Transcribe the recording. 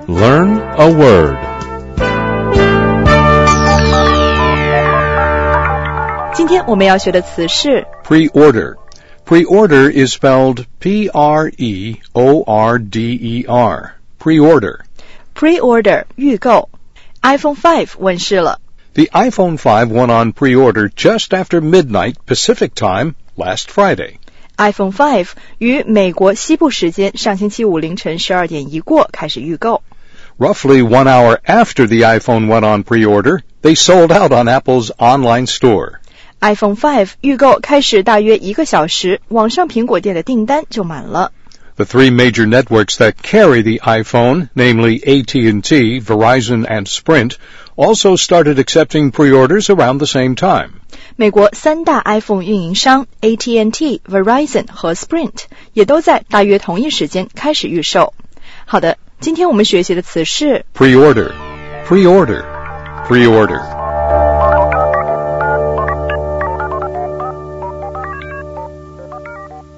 Learn a word. 今天我们要学的词是 Pre-order. Pre-order is spelled P-R-E-O-R-D-E-R. Pre-order. pre-order 预购。iPhone 5问世了。 The iPhone 5 went on pre-order just after midnight Pacific time last Friday. iPhone 5于美国西部时间上星期五凌晨12点一过开始预购。 Roughly 1 hour after the iPhone went on pre-order, they sold out on Apple's online store. iPhone 5预购开始大约1个小时，网上苹果店的订单就满了。 The three major networks that carry the iPhone, namely AT&T, Verizon, and Sprint, also started accepting pre-orders around the same time. 美国3大 iPhone 运营商 AT&T、Verizon 和 Sprint 也都在大约同一时间开始预售。好的，今天我们学习的词是 Pre-order, pre-order, pre-order.